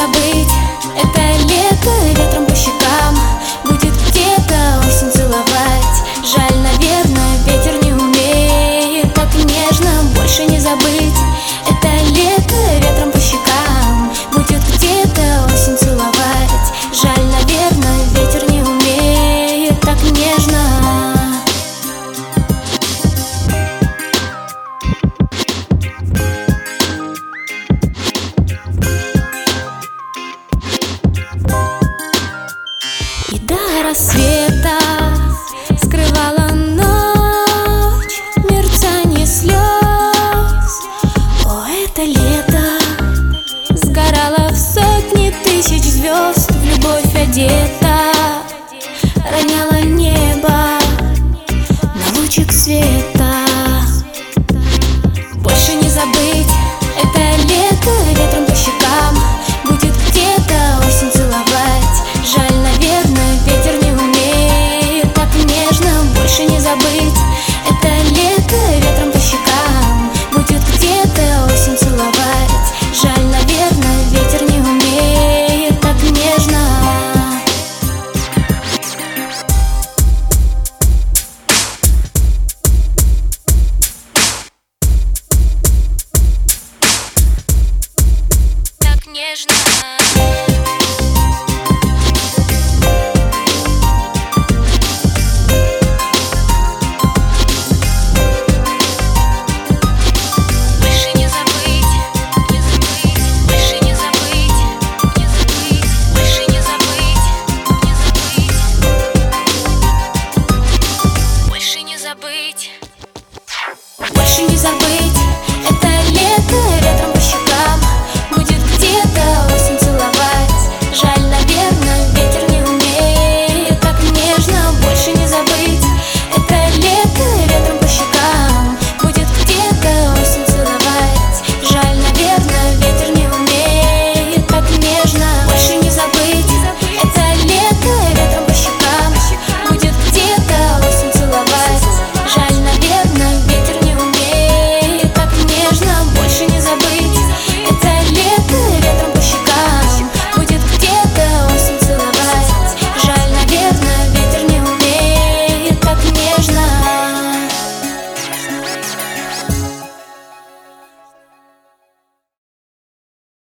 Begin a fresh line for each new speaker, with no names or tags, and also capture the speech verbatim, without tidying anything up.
забыть это лето, ветром по щекам. Будет где-то осень целовать. Жаль, наверное, ветер не умеет так нежно. Больше не забыть это лето, ветром по щекам. Будет где-то осень целовать. Жаль, наверное, ветер не умеет так нежно. И до рассвета скрывала ночь мерцание слез. О, это лето сгорало в сотни тысяч звезд. В любовь одета роняла небо на лучик света. Больше не забыть это лето, ветром по щекам. Будет где-то осень целовать. Жаль, наверное, ветер не умеет так нежно. Больше не забыть это лето, ветром по щекам. Будет где-то осень целовать. Жаль, наверное, ветер не умеет так нежно. Так нежно.